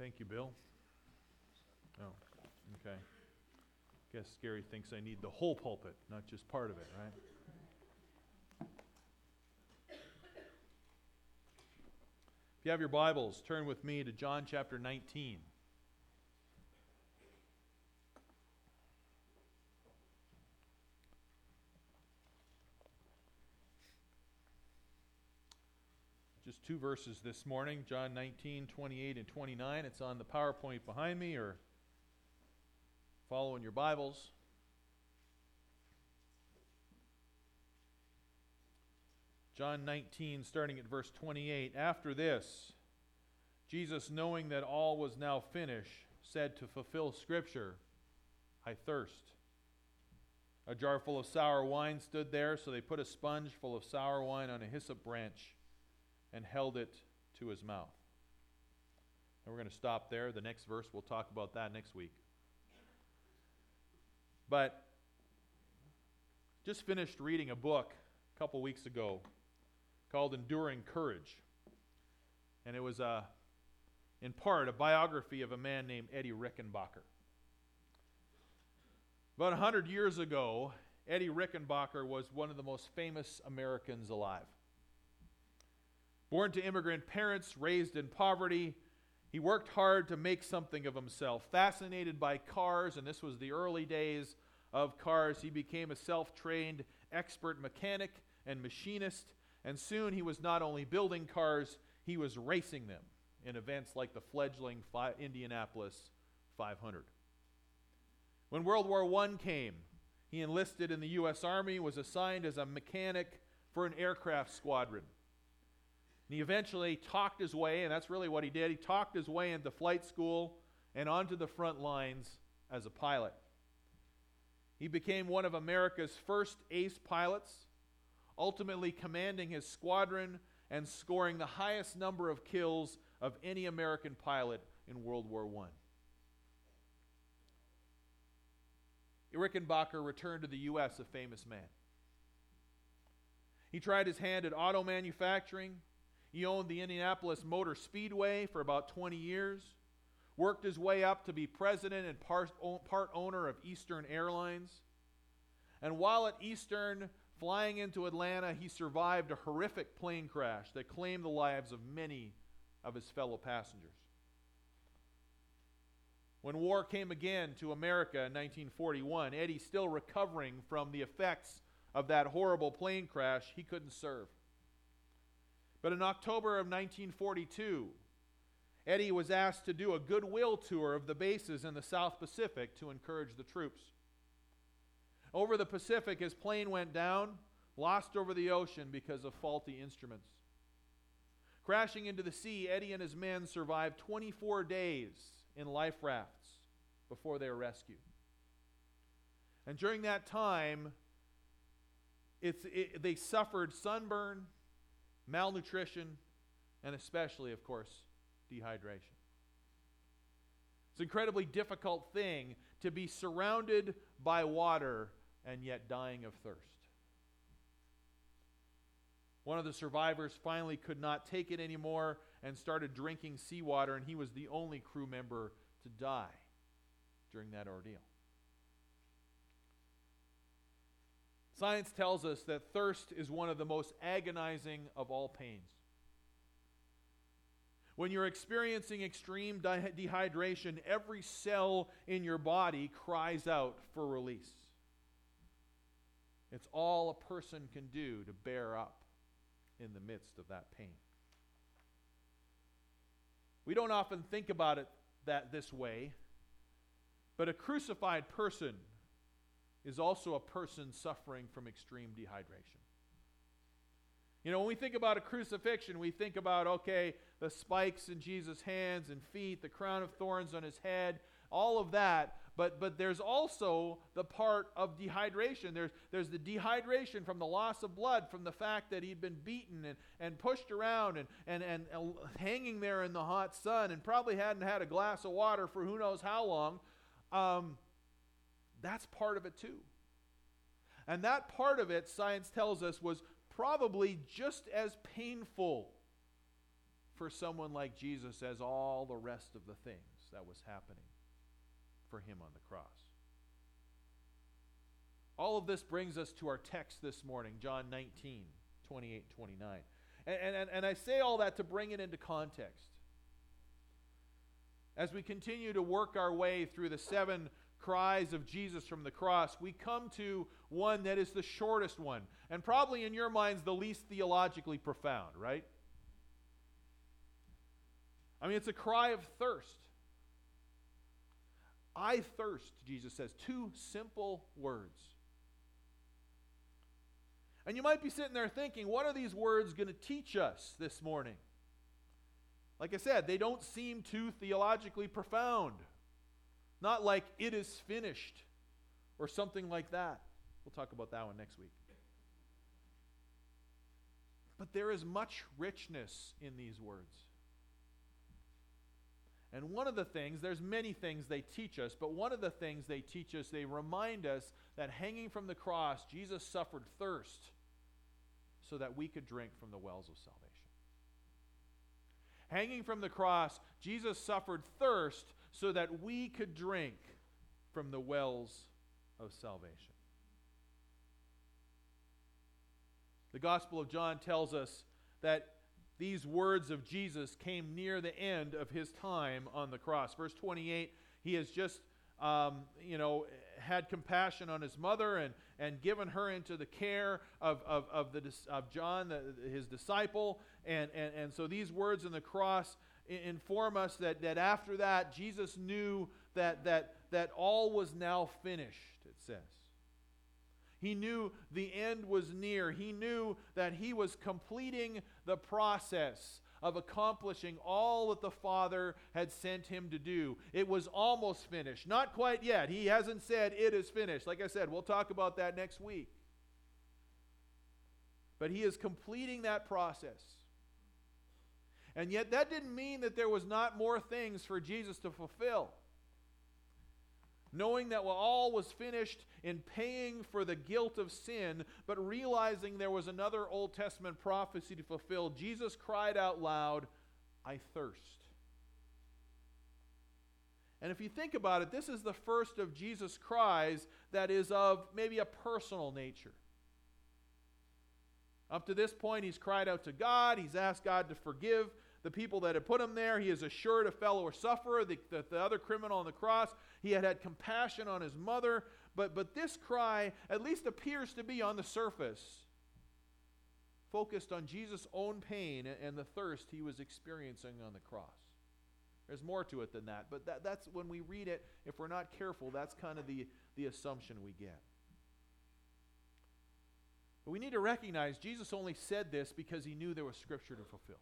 Thank you, Bill. Oh, okay. Guess Gary thinks I need the whole pulpit, not just part of it, right? If you have your Bibles, turn with me to John chapter 19. Just two verses this morning, John 19, 28 and 29. It's on the PowerPoint behind me, or follow in your Bibles. John 19, starting at verse 28. After this, Jesus, knowing that all was now finished, said to fulfill Scripture, I thirst. A jar full of sour wine stood there, so they put a sponge full of sour wine on a hyssop branch and held it to his mouth. And we're going to stop there. The next verse, we'll talk about that next week. But just finished reading a book a couple weeks ago called Enduring Courage. And it was, in part, a biography of a man named Eddie Rickenbacker. About 100 years ago, Eddie Rickenbacker was one of the most famous Americans alive. Born to immigrant parents, raised in poverty, he worked hard to make something of himself. Fascinated by cars, and this was the early days of cars, he became a self-trained expert mechanic and machinist, and soon he was not only building cars, he was racing them in events like the fledgling Indianapolis 500. When World War I came, he enlisted in the U.S. Army, was assigned as a mechanic for an aircraft squadron. And he eventually talked his way, and that's really what he did, he talked his way into flight school and onto the front lines as a pilot. He became one of America's first ace pilots, ultimately commanding his squadron and scoring the highest number of kills of any American pilot in World War I. Rickenbacker returned to the U.S. a famous man. He tried his hand at auto manufacturing. He owned the Indianapolis Motor Speedway for about 20 years, worked his way up to be president and part owner of Eastern Airlines. And while at Eastern, flying into Atlanta, he survived a horrific plane crash that claimed the lives of many of his fellow passengers. When war came again to America in 1941, Eddie, still recovering from the effects of that horrible plane crash, he couldn't serve. But in October of 1942, Eddie was asked to do a goodwill tour of the bases in the South Pacific to encourage the troops. Over the Pacific, his plane went down, lost over the ocean because of faulty instruments. Crashing into the sea, Eddie and his men survived 24 days in life rafts before they were rescued. And during that time, they suffered sunburn, malnutrition, and especially, of course, dehydration. It's an incredibly difficult thing to be surrounded by water and yet dying of thirst. One of the survivors finally could not take it anymore and started drinking seawater, and he was the only crew member to die during that ordeal. Science tells us that thirst is one of the most agonizing of all pains. When you're experiencing extreme dehydration, every cell in your body cries out for release. It's all a person can do to bear up in the midst of that pain. We don't often think about it this way, but a crucified person is also a person suffering from extreme dehydration. You know, when we think about a crucifixion, we think about, okay, the spikes in Jesus' hands and feet, the crown of thorns on his head, all of that. But there's also the part of dehydration. There's the dehydration from the loss of blood, from the fact that he'd been beaten and pushed around and hanging there in the hot sun and probably hadn't had a glass of water for who knows how long. That's part of it too. And that part of it, science tells us, was probably just as painful for someone like Jesus as all the rest of the things that was happening for him on the cross. All of this brings us to our text this morning, John 19, 28, 29. And I say all that to bring it into context. As we continue to work our way through the 7 cries of Jesus from the cross, we come to one that is the shortest one, and probably in your minds the least theologically profound, right? I mean, it's a cry of thirst. I thirst, Jesus says. 2 simple words. And you might be sitting there thinking, what are these words going to teach us this morning? Like I said, they don't seem too theologically profound. Not like it is finished or something like that. We'll talk about that one next week. But there is much richness in these words. And one of the things, there's many things they teach us, but one of the things they teach us, they remind us that hanging from the cross, Jesus suffered thirst so that we could drink from the wells of salvation. Hanging from the cross, Jesus suffered thirst so that we could drink from the wells of salvation. The Gospel of John tells us that these words of Jesus came near the end of his time on the cross. Verse 28, he has just had compassion on his mother and given her into the care of John, his disciple. And so these words on the cross inform us that after that, Jesus knew that all was now finished, it says. He knew the end was near. He knew that he was completing the process of accomplishing all that the Father had sent him to do. It was almost finished. Not quite yet. He hasn't said it is finished. Like I said, we'll talk about that next week. But he is completing that process. And yet that didn't mean that there was not more things for Jesus to fulfill. Knowing that all was finished in paying for the guilt of sin, but realizing there was another Old Testament prophecy to fulfill, Jesus cried out loud, "I thirst." And if you think about it, this is the first of Jesus' cries that is of maybe a personal nature. Up to this point, he's cried out to God. He's asked God to forgive the people that had put him there. He has assured a fellow sufferer, the other criminal on the cross. He had compassion on his mother. But this cry at least appears to be on the surface, focused on Jesus' own pain and the thirst he was experiencing on the cross. There's more to it than that. But that's when we read it, if we're not careful, that's kind of the assumption we get. But we need to recognize Jesus only said this because he knew there was Scripture to fulfill.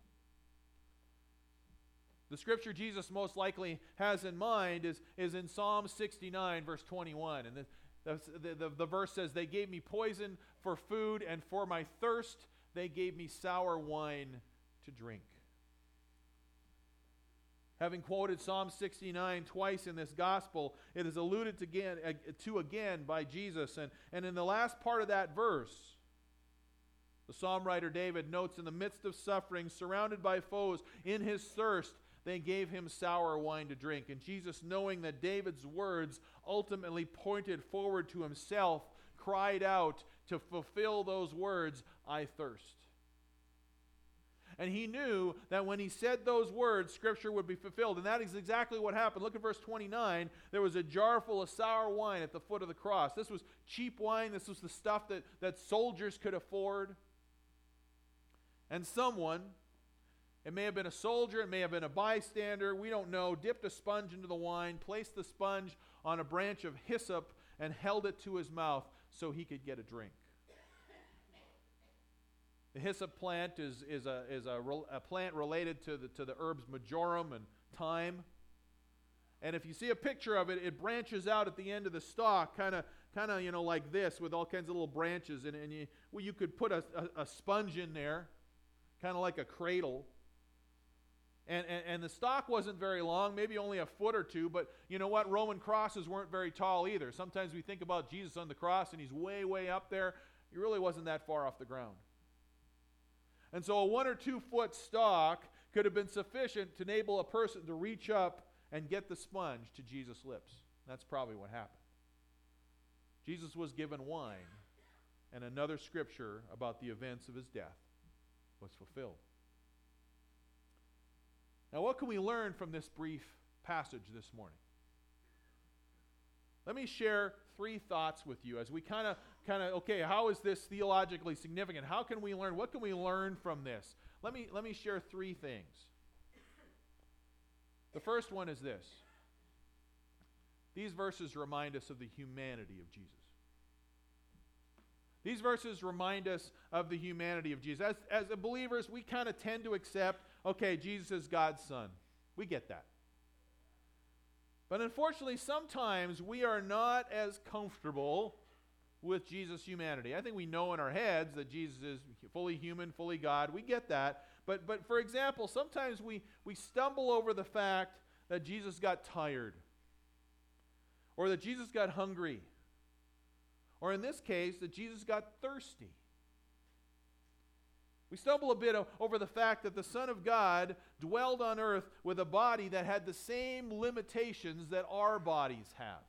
The scripture Jesus most likely has in mind is in Psalm 69, verse 21. And the verse says, "They gave me poison for food, and for my thirst they gave me sour wine to drink." Having quoted Psalm 69 twice in this gospel, it is alluded to again by Jesus. And in the last part of that verse, the psalm writer David notes, in the midst of suffering, surrounded by foes, in his thirst, they gave him sour wine to drink. And Jesus, knowing that David's words ultimately pointed forward to himself, cried out to fulfill those words, "I thirst." And he knew that when he said those words, Scripture would be fulfilled. And that is exactly what happened. Look at verse 29. There was a jar full of sour wine at the foot of the cross. This was cheap wine. This was the stuff that soldiers could afford. And someone, it may have been a soldier, it may have been a bystander, we don't know, dipped a sponge into the wine, placed the sponge on a branch of hyssop, and held it to his mouth so he could get a drink. The hyssop plant is a plant related to the herbs marjoram and thyme. And if you see a picture of it, it branches out at the end of the stalk, kind of like this, with all kinds of little branches. And you could put a sponge in there, kind of like a cradle. And the stalk wasn't very long, maybe only a foot or two, but you know what? Roman crosses weren't very tall either. Sometimes we think about Jesus on the cross and he's way, way up there. He really wasn't that far off the ground. And so a 1 or 2 foot stalk could have been sufficient to enable a person to reach up and get the sponge to Jesus' lips. That's probably what happened. Jesus was given wine, and another scripture about the events of his death was fulfilled. Now, what can we learn from this brief passage this morning? Let me share 3 thoughts with you as we kind of, okay, how is this theologically significant? How can we learn? What can we learn from this? Let me share 3 things. The first one is this. These verses remind us of the humanity of Jesus. These verses remind us of the humanity of Jesus. As believers, we kind of tend to accept, okay, Jesus is God's Son. We get that. But unfortunately, sometimes we are not as comfortable with Jesus' humanity. I think we know in our heads that Jesus is fully human, fully God. We get that. But for example, sometimes we stumble over the fact that Jesus got tired, or that Jesus got hungry, or in this case, that Jesus got thirsty. We stumble a bit over the fact that the Son of God dwelled on earth with a body that had the same limitations that our bodies have.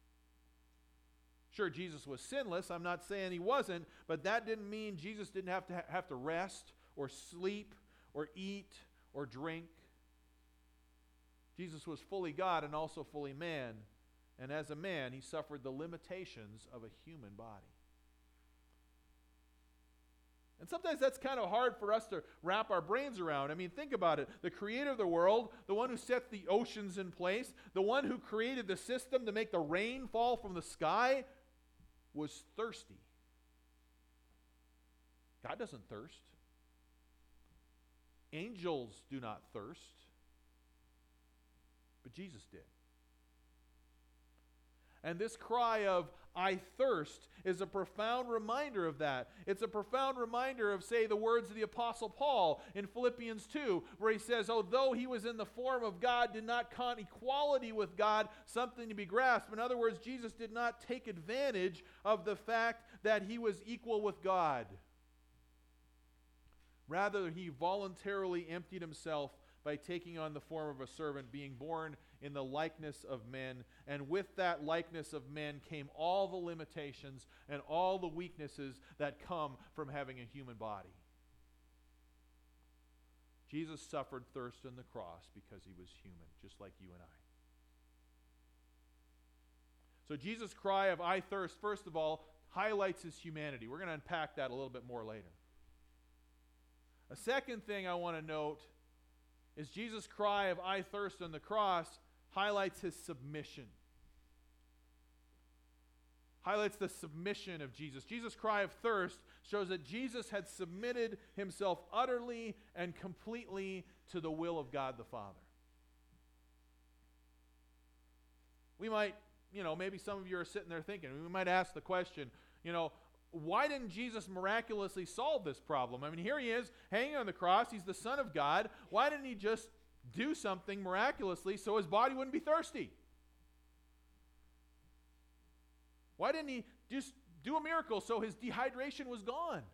Sure, Jesus was sinless. I'm not saying he wasn't, but that didn't mean Jesus didn't have to rest or sleep or eat or drink. Jesus was fully God and also fully man. And as a man, he suffered the limitations of a human body. And sometimes that's kind of hard for us to wrap our brains around. I mean, think about it. The creator of the world, the one who sets the oceans in place, the one who created the system to make the rain fall from the sky, was thirsty. God doesn't thirst. Angels do not thirst. But Jesus did. And this cry of, "I thirst," is a profound reminder of that. It's a profound reminder of, say, the words of the Apostle Paul in Philippians 2, where he says, although he was in the form of God, did not count equality with God something to be grasped. In other words, Jesus did not take advantage of the fact that he was equal with God. Rather, he voluntarily emptied himself by taking on the form of a servant, being born in the likeness of men. And with that likeness of men came all the limitations and all the weaknesses that come from having a human body. Jesus suffered thirst on the cross because he was human, just like you and I. So Jesus' cry of, "I thirst," first of all, highlights his humanity. We're going to unpack that a little bit more later. A second thing I want to note is Jesus' cry of, "I thirst," on the cross highlights his submission. Highlights the submission of Jesus. Jesus' cry of thirst shows that Jesus had submitted himself utterly and completely to the will of God the Father. We might, maybe some of you are sitting there thinking, we might ask the question, why didn't Jesus miraculously solve this problem? I mean, here he is hanging on the cross. He's the Son of God. Why didn't he just do something miraculously so his body wouldn't be thirsty? Why didn't he just do a miracle so his dehydration was gone?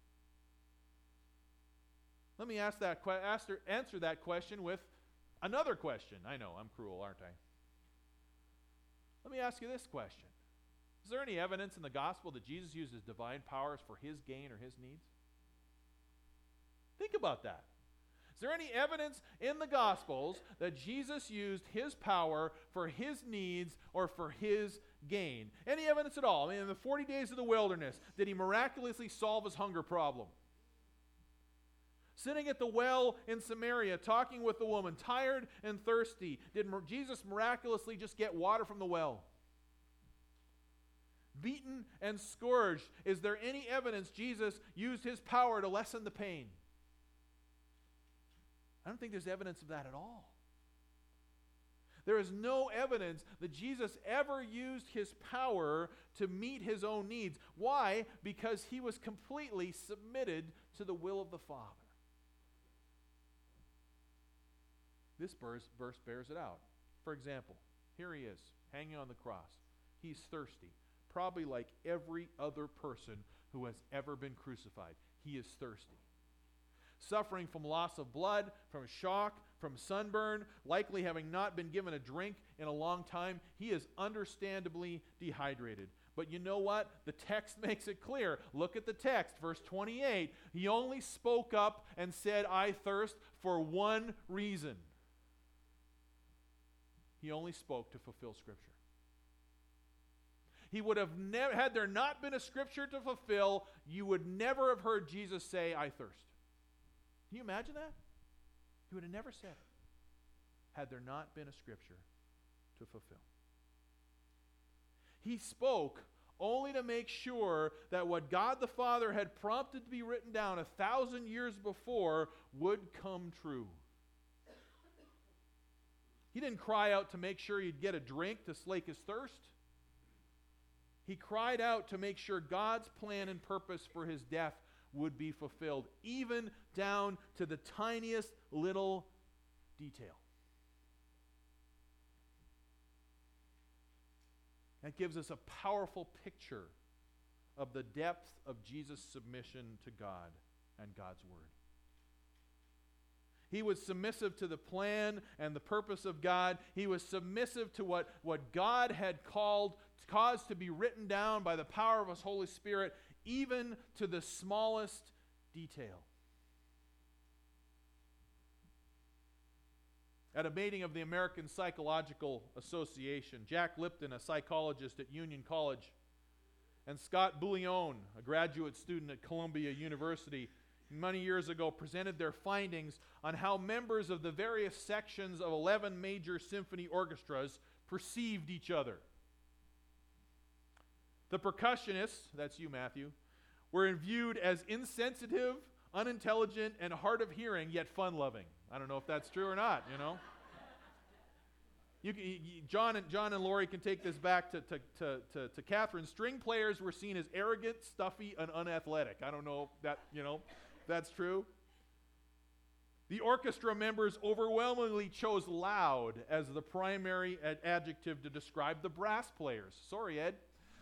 Let me answer that question with another question. I know, I'm cruel, aren't I? Let me ask you this question. Is there any evidence in the gospel that Jesus used his divine powers for his gain or his needs? Think about that. Is there any evidence in the Gospels that Jesus used his power for his needs or for his gain? Any evidence at all? I mean, in the 40 days of the wilderness, did he miraculously solve his hunger problem? Sitting at the well in Samaria, talking with the woman, tired and thirsty, did Jesus miraculously just get water from the well? Beaten and scourged, is there any evidence Jesus used his power to lessen the pain? I don't think there's evidence of that at all. There is no evidence that Jesus ever used his power to meet his own needs. Why? Because he was completely submitted to the will of the Father. This verse bears it out. For example, here he is, hanging on the cross. He's thirsty. Probably like every other person who has ever been crucified. He is thirsty. suffering from loss of blood, from shock, from sunburn, likely having not been given a drink in a long time. He is understandably dehydrated. But you know what? The text makes it clear. Look at the text, verse 28. He only spoke up and said, I thirst, for one reason. He only spoke to fulfill Scripture. He would have never, had there not been a Scripture to fulfill, you would never have heard Jesus say, I thirst. Can you imagine that? He would have never said it had there not been a Scripture to fulfill. He spoke only to make sure that what God the Father had prompted to be written down 1,000 years before would come true. He didn't cry out to make sure he'd get a drink to slake his thirst. He cried out to make sure God's plan and purpose for his death would be fulfilled, even down to the tiniest little detail. That gives us a powerful picture of the depth of Jesus' submission to God and God's Word. He was submissive to the plan and the purpose of God. He was submissive to what God had caused to be written down by the power of His Holy Spirit, even to the smallest detail. At a meeting of the American Psychological Association, Jack Lipton, a psychologist at Union College, and Scott Bouillon, a graduate student at Columbia University, many years ago presented their findings on how members of the various sections of 11 major symphony orchestras perceived each other. The percussionists, that's you, Matthew, were viewed as insensitive, unintelligent, and hard of hearing, yet fun-loving. I don't know if that's true or not, you know. John and Lori can take this back to Catherine. String players were seen as arrogant, stuffy, and unathletic. I don't know if that, that's true. The orchestra members overwhelmingly chose loud as the primary adjective to describe the brass players. Sorry, Ed.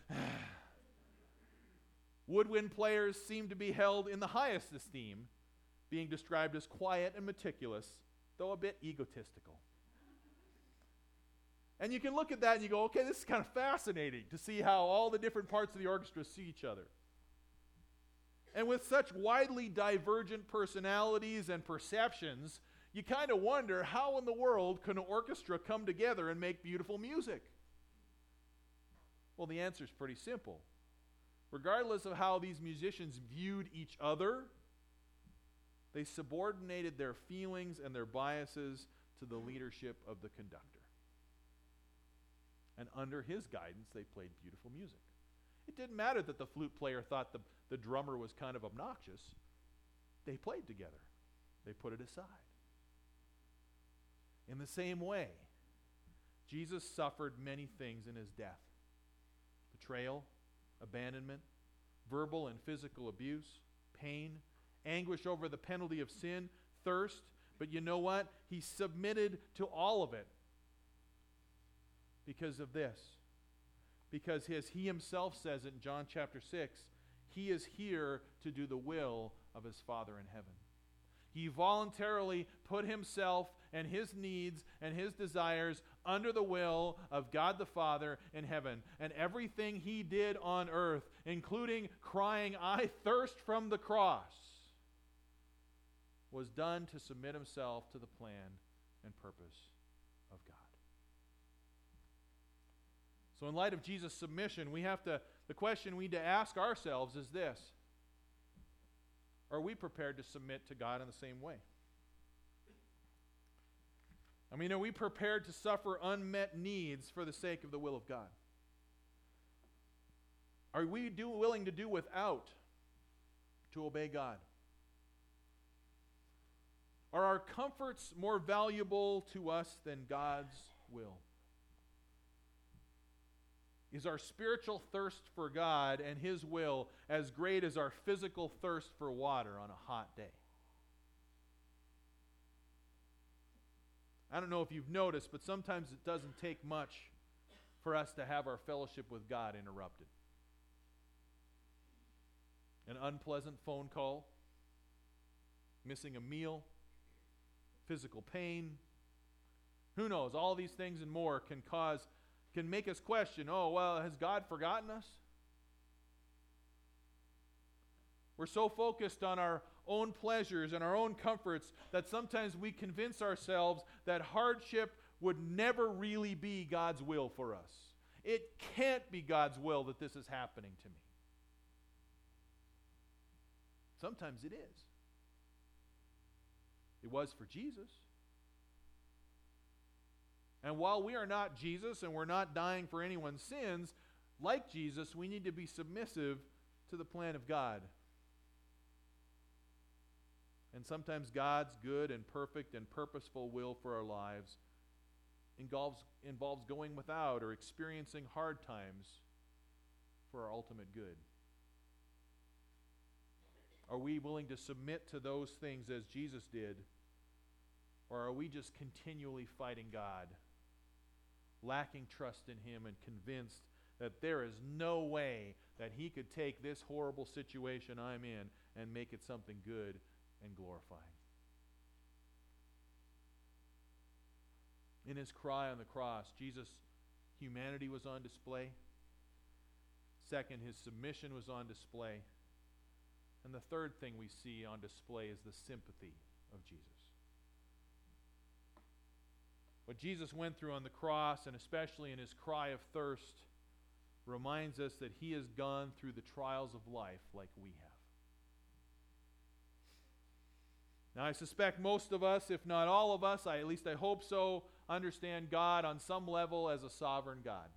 Woodwind players seemed to be held in the highest esteem, being described as quiet and meticulous, though a bit egotistical. And you can look at that and you go, okay, this is kind of fascinating to see how all the different parts of the orchestra see each other. And with such widely divergent personalities and perceptions, you kind of wonder, how in the world can an orchestra come together and make beautiful music? Well, the answer is pretty simple. Regardless of how these musicians viewed each other, they subordinated their feelings and their biases to the leadership of the conductor. And under his guidance, they played beautiful music. It didn't matter that the flute player thought the drummer was kind of obnoxious. They played together. They put it aside. In the same way, Jesus suffered many things in his death. Betrayal, abandonment, verbal and physical abuse, pain, anguish over the penalty of sin, thirst. But you know what? He submitted to all of it because of this. Because as he himself says it in John chapter 6, he is here to do the will of his Father in heaven. He voluntarily put himself and his needs and his desires under the will of God the Father in heaven. And everything he did on earth, including crying, I thirst from the cross, was done to submit himself to the plan and purpose of God. So in light of Jesus' submission, the question we need to ask ourselves is this: are we prepared to submit to God in the same way? I mean, are we prepared to suffer unmet needs for the sake of the will of God? Are we willing to do without to obey God? Are our comforts more valuable to us than God's will? Is our spiritual thirst for God and His will as great as our physical thirst for water on a hot day? I don't know if you've noticed, but sometimes it doesn't take much for us to have our fellowship with God interrupted. An unpleasant phone call, missing a meal, physical pain. Who knows? All these things and more can make us question, oh, well, has God forgotten us? We're so focused on our own pleasures and our own comforts that sometimes we convince ourselves that hardship would never really be God's will for us. It can't be God's will that this is happening to me. Sometimes it is. It was for Jesus. And while we are not Jesus and we're not dying for anyone's sins, like Jesus, we need to be submissive to the plan of God. And sometimes God's good and perfect and purposeful will for our lives involves going without or experiencing hard times for our ultimate good. Are we willing to submit to those things as Jesus did? Or are we just continually fighting God, lacking trust in Him and convinced that there is no way that He could take this horrible situation I'm in and make it something good and glorifying? In His cry on the cross, Jesus' humanity was on display. Second, His submission was on display. And the third thing we see on display is the sympathy of Jesus. What Jesus went through on the cross, and especially in His cry of thirst, reminds us that He has gone through the trials of life like we have. Now, I suspect most of us, if not all of us, at least I hope so, understand God on some level as a sovereign God.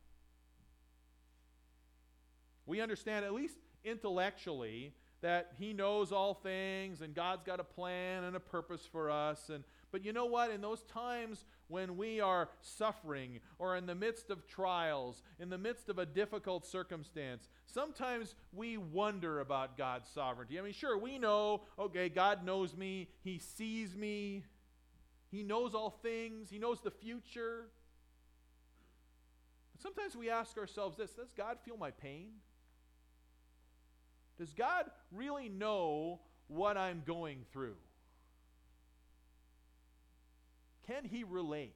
We understand, at least intellectually, that He knows all things and God's got a plan and a purpose for us. But you know what? In those times when we are suffering or in the midst of trials, in the midst of a difficult circumstance, sometimes we wonder about God's sovereignty. I mean, sure, we know, okay, God knows me. He sees me. He knows all things. He knows the future. But sometimes we ask ourselves this: does God feel my pain? Does God really know what I'm going through? Can He relate?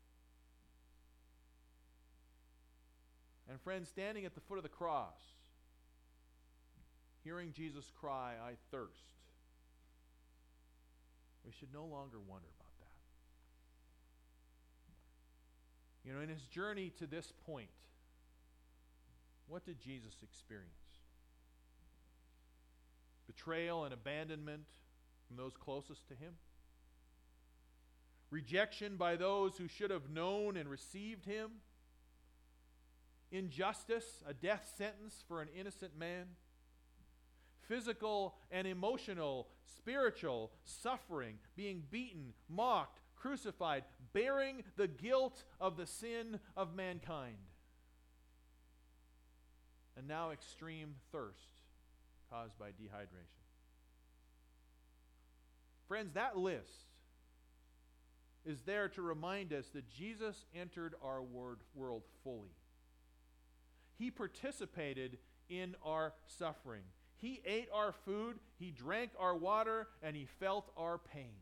And friends, standing at the foot of the cross, hearing Jesus cry, "I thirst," we should no longer wonder about that. You know, in His journey to this point, what did Jesus experience? Betrayal and abandonment from those closest to Him. Rejection by those who should have known and received Him. Injustice, a death sentence for an innocent man. Physical and emotional, spiritual suffering, being beaten, mocked, crucified, bearing the guilt of the sin of mankind. And now extreme thirst caused by dehydration. Friends, that list is there to remind us that Jesus entered our world fully. He participated in our suffering. He ate our food, He drank our water, and He felt our pain.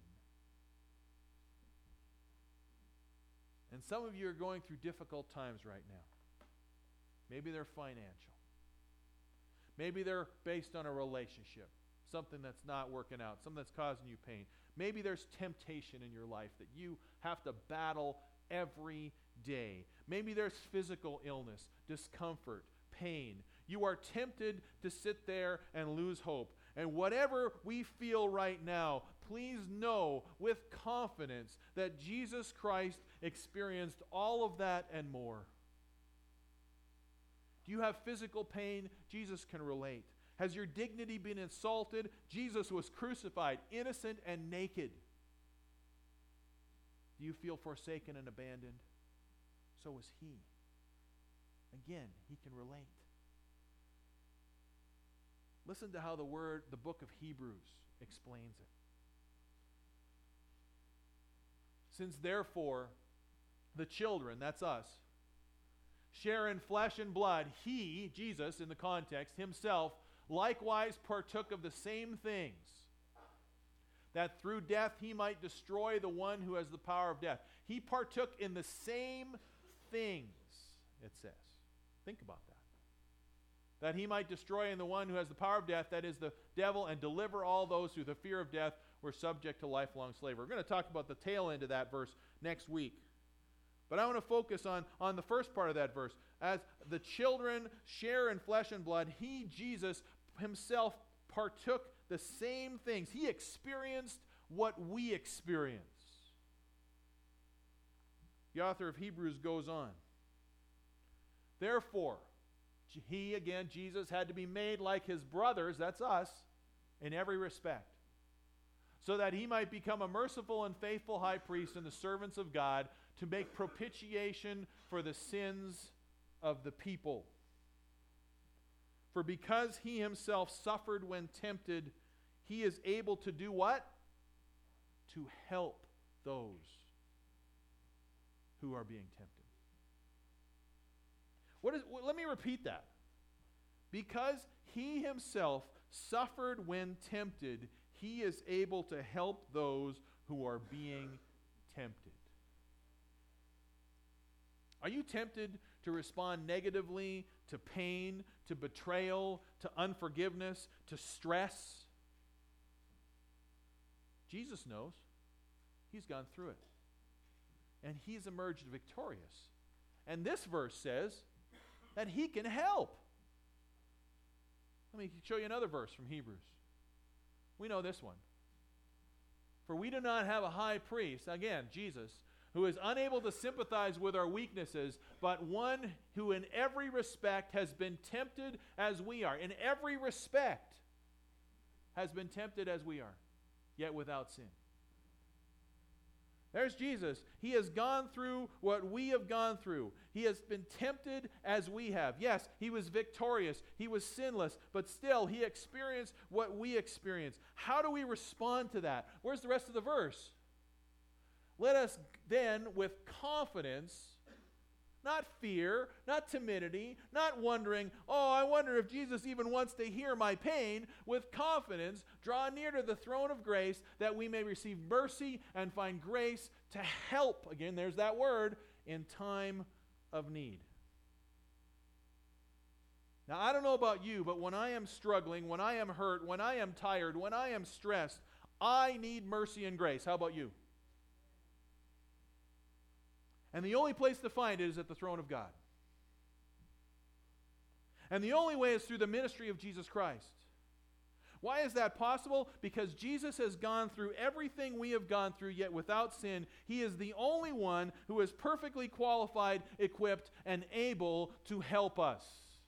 And some of you are going through difficult times right now. Maybe they're financial. Maybe they're based on a relationship, something that's not working out, something that's causing you pain. Maybe there's temptation in your life that you have to battle every day. Maybe there's physical illness, discomfort, pain. You are tempted to sit there and lose hope. And whatever we feel right now, please know with confidence that Jesus Christ experienced all of that and more. Do you have physical pain? Jesus can relate. Has your dignity been insulted? Jesus was crucified, innocent and naked. Do you feel forsaken and abandoned? So was He. Again, He can relate. Listen to how the book of Hebrews explains it. Since therefore the children, that's us, share in flesh and blood, He, Jesus in the context, Himself, likewise partook of the same things, that through death he might destroy the one who has the power of death. He partook in the same things, it says. Think about that. That he might destroy in the one who has the power of death, that is the devil, and deliver all those who, the fear of death, were subject to lifelong slavery. We're going to talk about the tail end of that verse next week. But I want to focus on the first part of that verse. As the children share in flesh and blood, he, Jesus, himself partook the same things. He experienced what we experience. The author of Hebrews goes on. Therefore, he, again, Jesus, had to be made like his brothers, that's us, in every respect, so that he might become a merciful and faithful high priest in the servants of God to make propitiation for the sins of the people. For because he himself suffered when tempted, he is able to do what? To help those who are being tempted. Let me repeat that. Because he himself suffered when tempted, he is able to help those who are being tempted. Are you tempted to respond negatively to pain, to betrayal, to unforgiveness, to stress? Jesus knows. He's gone through it. And he's emerged victorious. And this verse says that he can help. Let me show you another verse from Hebrews. We know this one. For we do not have a high priest, again, Jesus, who is unable to sympathize with our weaknesses, but one who in every respect has been tempted as we are. In every respect has been tempted as we are, yet without sin. There's Jesus. He has gone through what we have gone through. He has been tempted as we have. Yes, he was victorious. He was sinless, but still he experienced what we experience. How do we respond to that? Where's the rest of the verse? Let us then with confidence, not fear, not timidity, not wondering, oh, I wonder if Jesus even wants to hear my pain, with confidence draw near to the throne of grace that we may receive mercy and find grace to help, again, there's that word, in time of need. Now, I don't know about you, but when I am struggling, when I am hurt, when I am tired, when I am stressed, I need mercy and grace. How about you? And the only place to find it is at the throne of God. And the only way is through the ministry of Jesus Christ. Why is that possible? Because Jesus has gone through everything we have gone through, yet without sin. He is the only one who is perfectly qualified, equipped, and able to help us.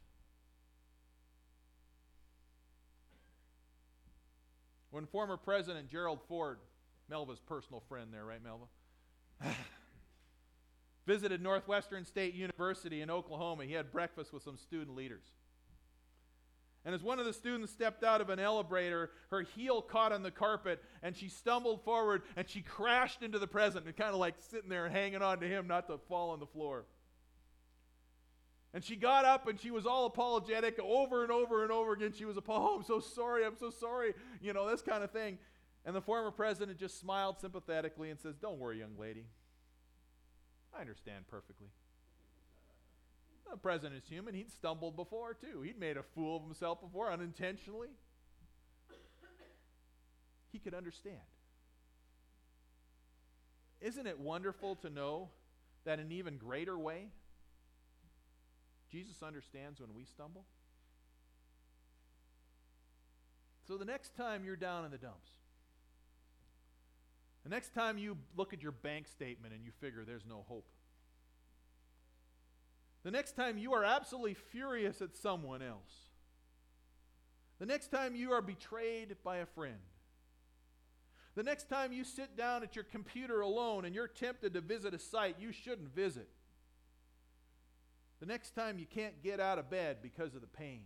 When former President Gerald Ford, Melva's personal friend there, right, Melva? Visited Northwestern State University in Oklahoma, he had breakfast with some student leaders. And as one of the students stepped out of an elevator, her heel caught on the carpet, and she stumbled forward, and she crashed into the president, and kind of like sitting there hanging on to him not to fall on the floor. And she got up, and she was all apologetic over and over and over again. She was, oh, I'm so sorry, you know, this kind of thing. And the former president just smiled sympathetically and says, don't worry, young lady. I understand perfectly. The president's human. He'd stumbled before, too. He'd made a fool of himself before, unintentionally. He could understand. Isn't it wonderful to know that in an even greater way, Jesus understands when we stumble? So the next time you're down in the dumps, the next time you look at your bank statement and you figure there's no hope, the next time you are absolutely furious at someone else, the next time you are betrayed by a friend, the next time you sit down at your computer alone and you're tempted to visit a site you shouldn't visit, the next time you can't get out of bed because of the pain,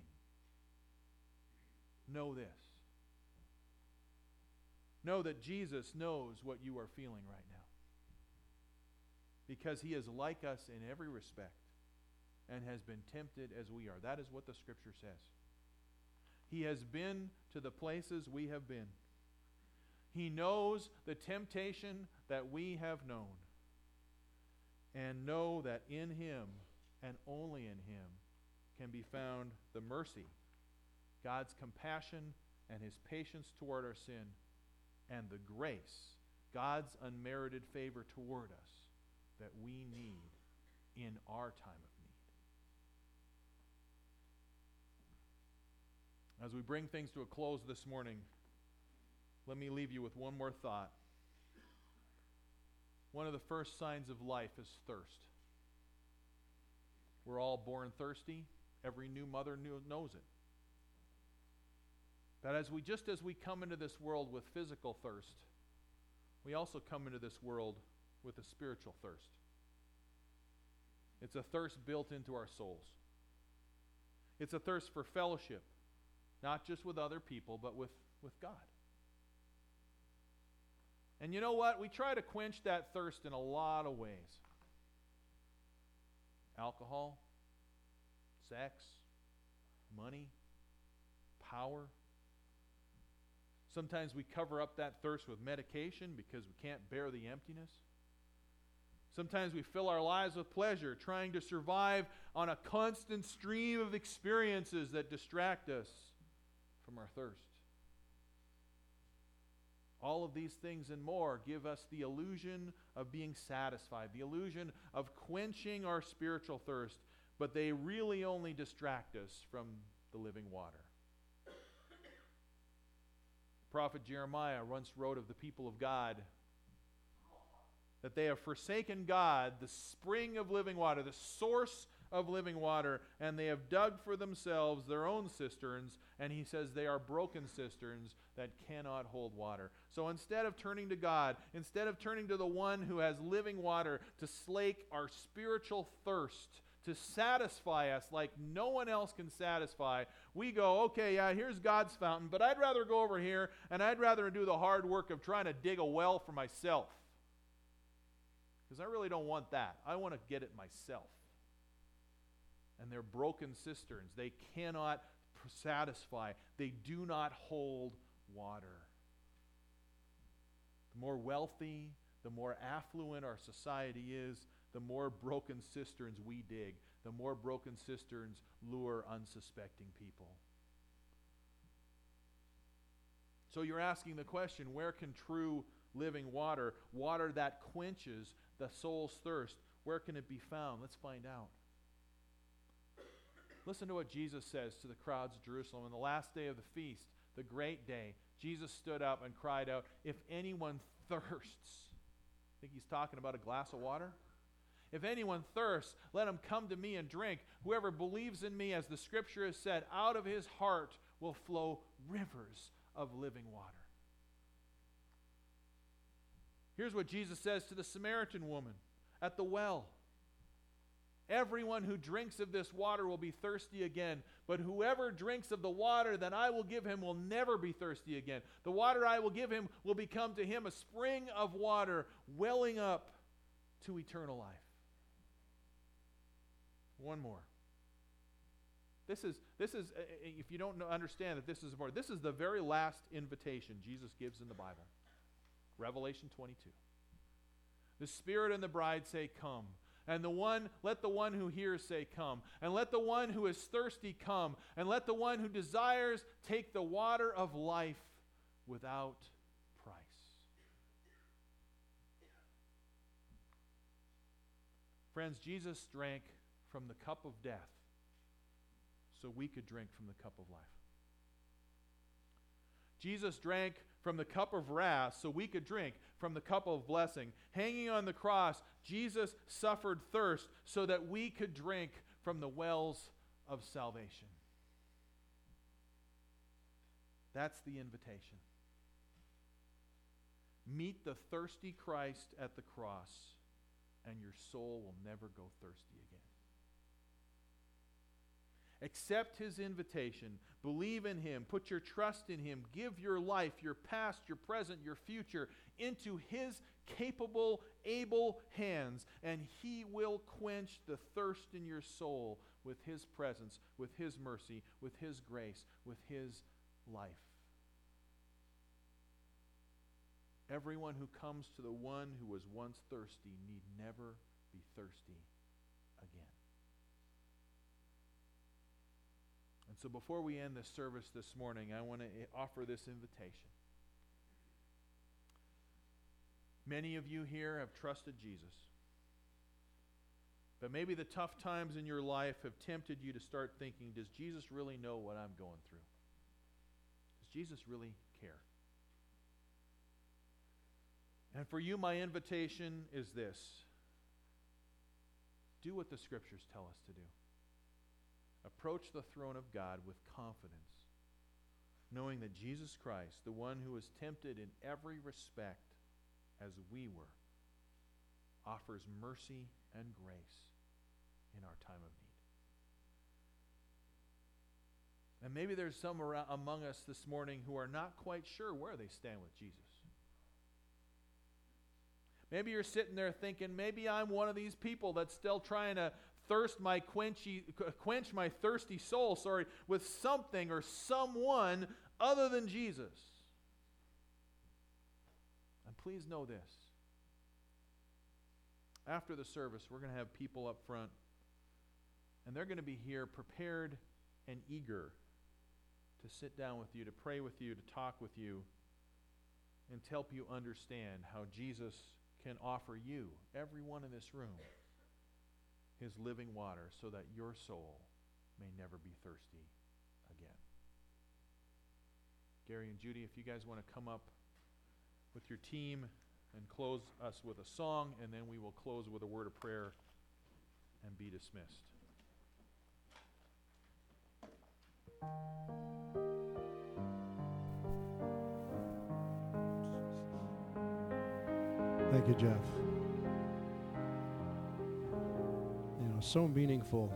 know this. Know that Jesus knows what you are feeling right now. Because he is like us in every respect and has been tempted as we are. That is what the Scripture says. He has been to the places we have been. He knows the temptation that we have known. And know that in Him, and only in Him, can be found the mercy, God's compassion, and His patience toward our sin, and the grace, God's unmerited favor toward us, that we need in our time of need. As we bring things to a close this morning, let me leave you with one more thought. One of the first signs of life is thirst. We're all born thirsty. Every new mother knows it. That as we come into this world with physical thirst, we also come into this world with a spiritual thirst. It's a thirst built into our souls. It's a thirst for fellowship, not just with other people, but with God. And you know what? We try to quench that thirst in a lot of ways. Alcohol, sex, money, power. Sometimes we cover up that thirst with medication because we can't bear the emptiness. Sometimes we fill our lives with pleasure, trying to survive on a constant stream of experiences that distract us from our thirst. All of these things and more give us the illusion of being satisfied, the illusion of quenching our spiritual thirst, but they really only distract us from the living water. The prophet Jeremiah once wrote of the people of God that they have forsaken God, the spring of living water, the source of living water, and they have dug for themselves their own cisterns, and he says they are broken cisterns that cannot hold water. So instead of turning to God, instead of turning to the one who has living water to slake our spiritual thirst, to satisfy us like no one else can satisfy, we go, okay, yeah, here's God's fountain, but I'd rather go over here, and I'd rather do the hard work of trying to dig a well for myself. Because I really don't want that. I want to get it myself. And they're broken cisterns. They cannot satisfy. They do not hold water. The more wealthy, the more affluent our society is, the more broken cisterns we dig. The more broken cisterns lure unsuspecting people. So you're asking the question, where can true living water, water that quenches the soul's thirst, where can it be found? Let's find out. Listen to what Jesus says to the crowds of Jerusalem. On the last day of the feast, the great day, Jesus stood up and cried out, if anyone thirsts, think he's talking about a glass of water? If anyone thirsts, let him come to me and drink. Whoever believes in me, as the scripture has said, out of his heart will flow rivers of living water. Here's what Jesus says to the Samaritan woman at the well. Everyone who drinks of this water will be thirsty again, but whoever drinks of the water that I will give him will never be thirsty again. The water I will give him will become to him a spring of water welling up to eternal life. One more. This is if you don't understand that this is important, this is the very last invitation Jesus gives in the Bible. Revelation 22. The Spirit and the bride say, come. And let the one who hears say, come. And let the one who is thirsty come. And let the one who desires take the water of life without price. Friends, Jesus drank from the cup of death so we could drink from the cup of life. Jesus drank from the cup of wrath so we could drink from the cup of blessing. Hanging on the cross, Jesus suffered thirst so that we could drink from the wells of salvation. That's the invitation. Meet the thirsty Christ at the cross, and your soul will never go thirsty again. Accept his invitation. Believe in him. Put your trust in him. Give your life, your past, your present, your future into his capable, able hands, and he will quench the thirst in your soul with his presence, with his mercy, with his grace, with his life. Everyone who comes to the one who was once thirsty need never be thirsty again. And so before we end this service this morning, I want to offer this invitation. Many of you here have trusted Jesus. But maybe the tough times in your life have tempted you to start thinking, does Jesus really know what I'm going through? Does Jesus really care? And for you, my invitation is this. Do what the Scriptures tell us to do. Approach the throne of God with confidence, knowing that Jesus Christ, the one who was tempted in every respect as we were, offers mercy and grace in our time of need. And maybe there's some among us this morning who are not quite sure where they stand with Jesus. Maybe you're sitting there thinking, maybe I'm one of these people that's still trying to quench my thirsty soul, with something or someone other than Jesus. And please know this. After the service, we're going to have people up front, and they're going to be here prepared and eager to sit down with you, to pray with you, to talk with you, and to help you understand how Jesus can offer you, everyone in this room, His living water so that your soul may never be thirsty again. Gary and Judy, if you guys want to come up with your team and close us with a song, and then we will close with a word of prayer and be dismissed. Thank you, Jeff. So meaningful,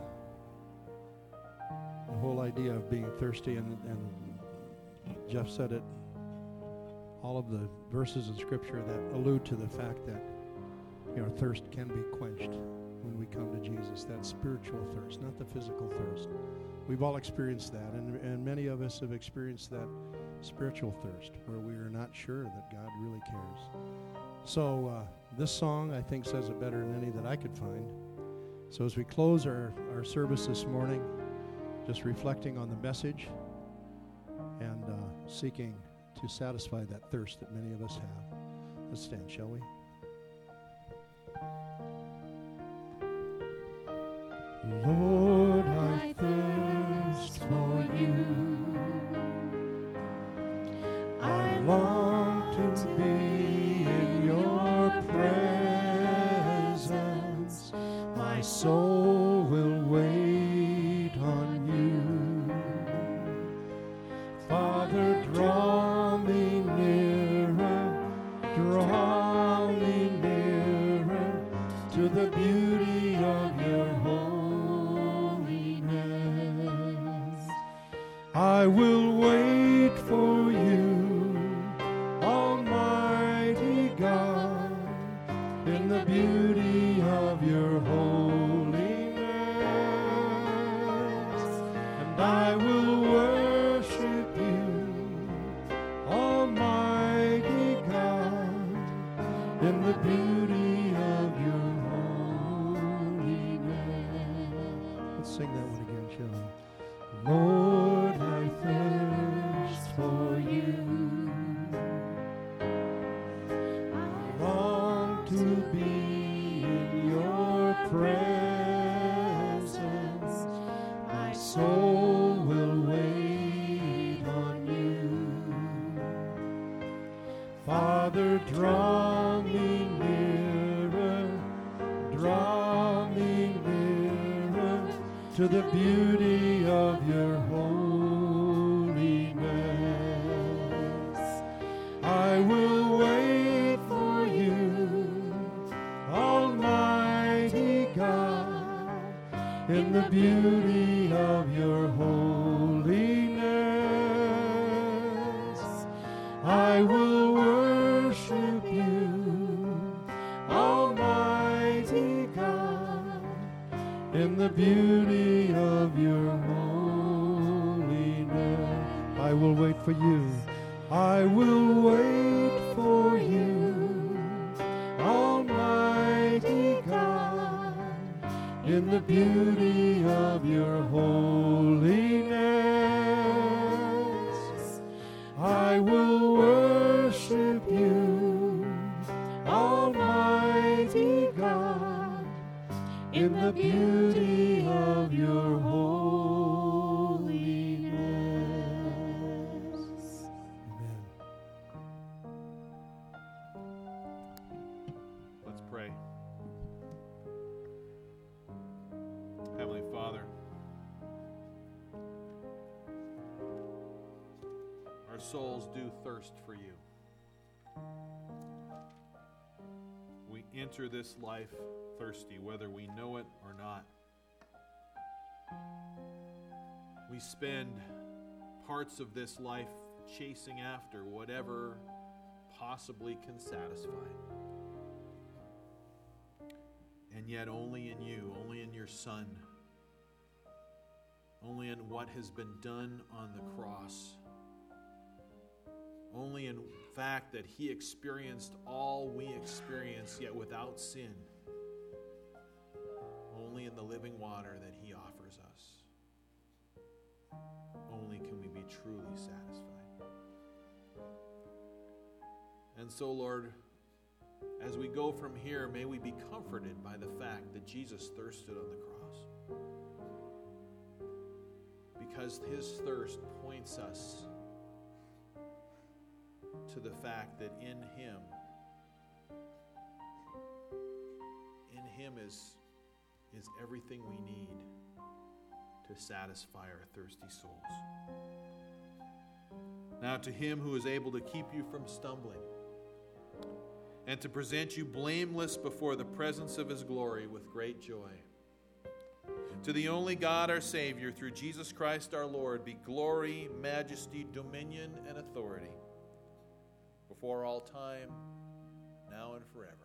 the whole idea of being thirsty, and Jeff said it, all of the verses in Scripture that allude to the fact that thirst can be quenched when we come to Jesus, that spiritual thirst, not the physical thirst. We've all experienced that, and many of us have experienced that spiritual thirst where we are not sure that God really cares. So this song, I think, says it better than any that I could find. So as we close our service this morning, just reflecting on the message and seeking to satisfy that thirst that many of us have. Let's stand, shall we? Lord, I thirst for you. I long to be in your presence. My soul will wait on you. Father, draw me nearer to the beauty of your holiness. I will wait for you, Almighty God, in the beauty of your holiness, and I will worship you, Almighty God, in the beauty of your holiness. Let's sing that one again, shall we? Lord, I thirst for you. I long to be in your presence. My soul will wait on you. Father, draw me nearer to the beauty of your holiness. I will wait for you, Almighty God, in the beauty of your holiness. I will worship you, Almighty God, in the beauty of your holiness. I will wait for you. I will wait for you, in the beauty of your holiness. I will worship you, Almighty God, in the beauty of your holiness. Amen. Let's pray. Heavenly Father, our souls do thirst for you. We enter this life thirsty, whether we know it or not. We spend parts of this life chasing after whatever possibly can satisfy. And yet only in you, only in your Son, only in what has been done on the cross, only in fact that he experienced all we experience, yet without sin, only in the living water that he offers us, only can we be truly satisfied. And so, Lord, as we go from here, may we be comforted by the fact that Jesus thirsted on the cross. Because his thirst points us to the fact that in him is everything we need to satisfy our thirsty souls. Now to him who is able to keep you from stumbling and to present you blameless before the presence of his glory with great joy. To the only God, our Savior, through Jesus Christ our Lord, be glory, majesty, dominion, and authority before all time, now and forever.